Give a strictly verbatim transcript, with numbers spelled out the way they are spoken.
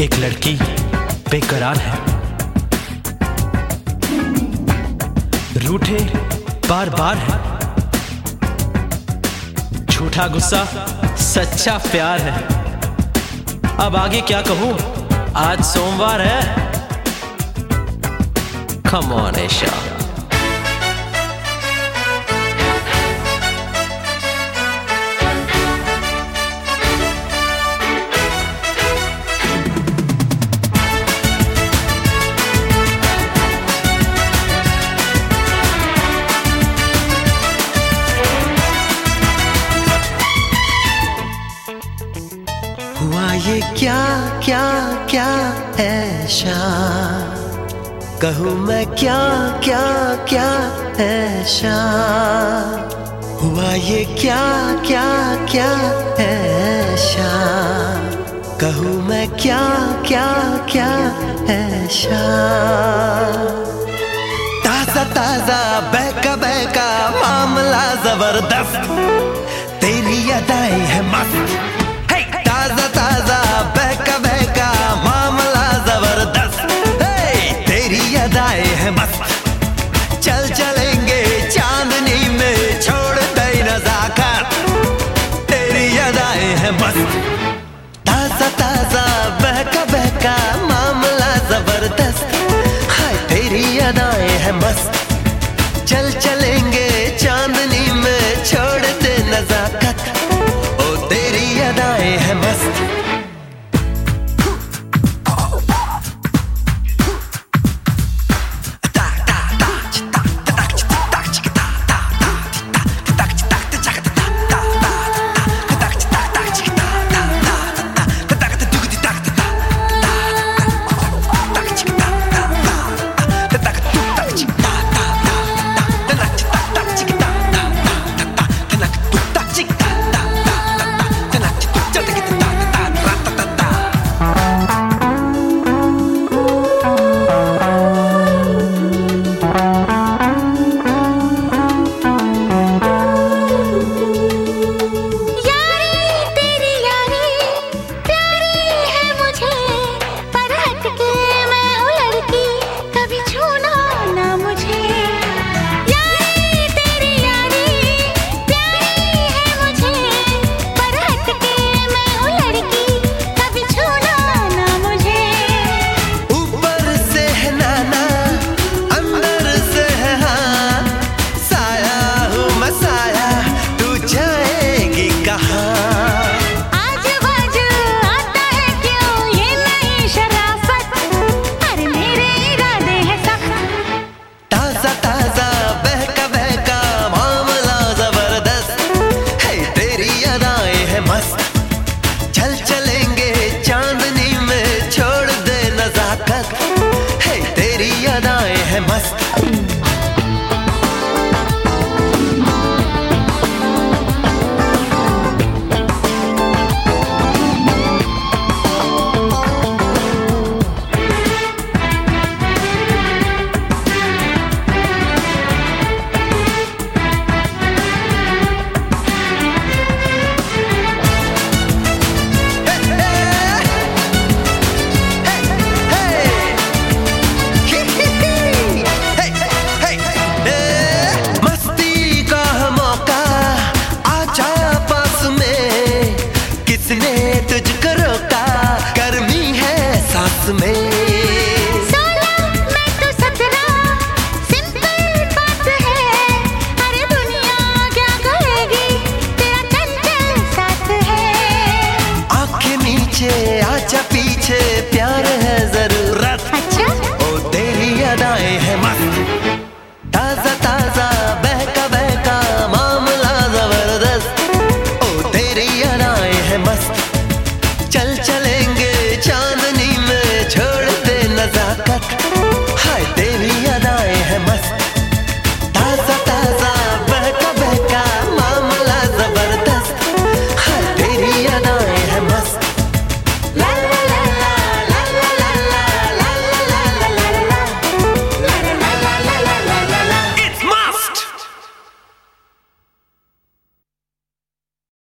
एक लड़की बेकरार है, रूठे बार बार है, झूठा गुस्सा सच्चा प्यार है। अब आगे क्या कहूं, आज सोमवार है। Come on Aisha. हुआ ये क्या क्या क्या ऐशा, कहूँ मैं क्या क्या क्या ऐशा। हुआ ये क्या क्या क्या ऐशा, कहूँ मैं क्या क्या क्या ऐशा। ताजा ताजा बहका बहका मामला जबरदस्त, तेरी अदाएं है मस्त। ताजा ताजा बहका बहका मामला जबरदस्त, तेरी अदाएं है मस्त। चल चलेंगे चांदनी में, छोड़ दे नजाकत, तेरी अदाएं है मस्त। ताजा ताजा बहका बहका मामला जबरदस्त, हाय तेरी अदाएं है मस्त। चल चले